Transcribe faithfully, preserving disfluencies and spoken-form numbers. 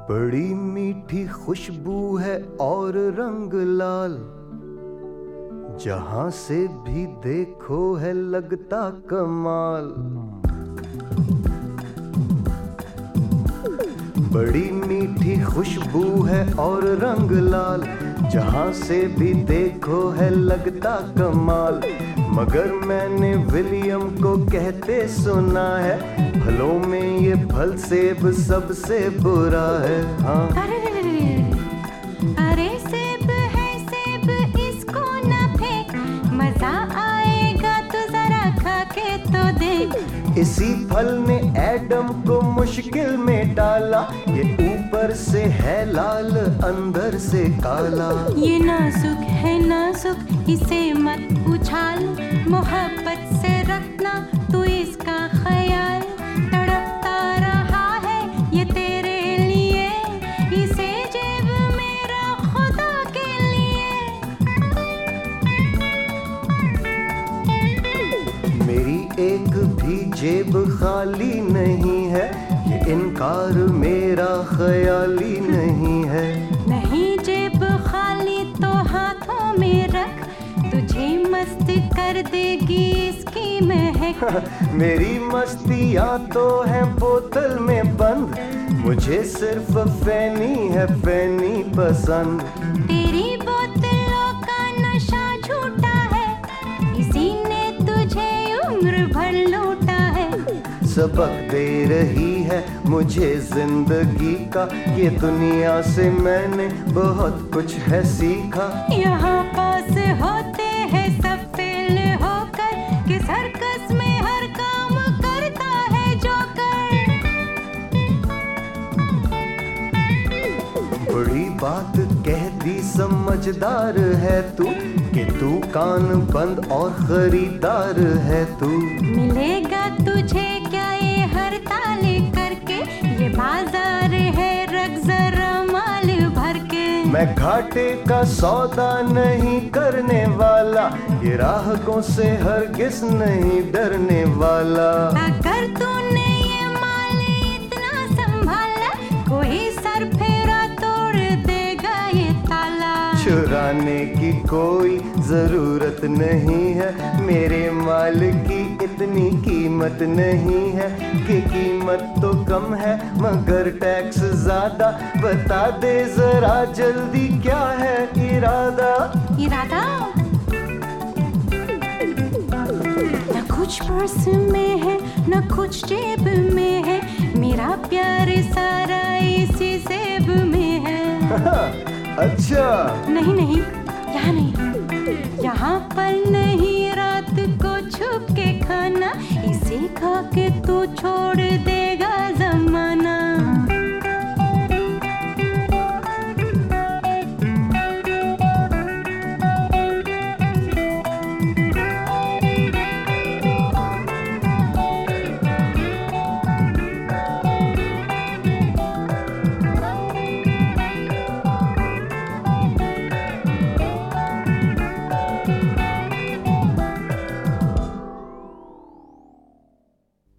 बड़ी मीठी खुशबू है और रंग लाल, जहां से भी देखो है लगता कमाल। बड़ी मीठी खुशबू है और रंग लाल, जहां से भी देखो है लगता कमाल। मगर मैंने विलियम को कहते सुना है, फलों में ये फल सेब सबसे बुरा है। हाँ अरे अरे सेब है सेब, इसको ना फेंक, मजा आएगा तो जरा खा के तो देख। इसी फल ने एडम को मुश्किल में डाला, ये ऊपर से है लाल अंदर से काला। ये नाजुक है नाजुक, इसे मत उछाल, मोहब्बत से रखना तू इसका ख्याल। तड़पता रहा है ये तेरे लिए, इसे जेब में रख खुदा के लिए। मेरी एक भी जेब खाली नहीं है, ये इनकार मेरा ख्याली नहीं है। नहीं जेब खाली तो हाथों में रख, तुझे मस्त कर देगी इसकी महक। मेरी मस्तियाँ तो हैं बोतल में बंद, मुझे सिर्फ फैनी है फैनी पसंद। तेरी बोतलों का नशा झूठा है, इसी ने तुझे उम्र भर लूटा है। सबक दे रही है मुझे जिंदगी का, ये दुनिया से मैंने बहुत कुछ है सीखा। यहाँ पास होते हैं सब फेल होकर, कि सर्कस में हर काम करता है जोकर। बड़ी बात कह दी समझदार है तू, कि तू कान बंद और खरीदार है तू। मिलेगा तुझे क्या ये हर ताले करके, ये बाजार है रख जरा माल भर के। मैं घाटे का सौदा नहीं करने वाला, ये राहकों से हरगिज नहीं डरने वाला। अगर तूने ये माल इतना संभाला, कोई सर फेरा तोड़ देगा ये ताला। चुराने की कोई जरूरत नहीं है, मेरे माल की इतनी कीमत नहीं है, कि कीमत तो कम है मगर टैक्स ज्यादा। बता दे जरा जल्दी क्या है इरादा। इरादा न कुछ पर्स में है न कुछ जेब में है, मेरा प्यार सारा इसी सेब में है। अच्छा नहीं नहीं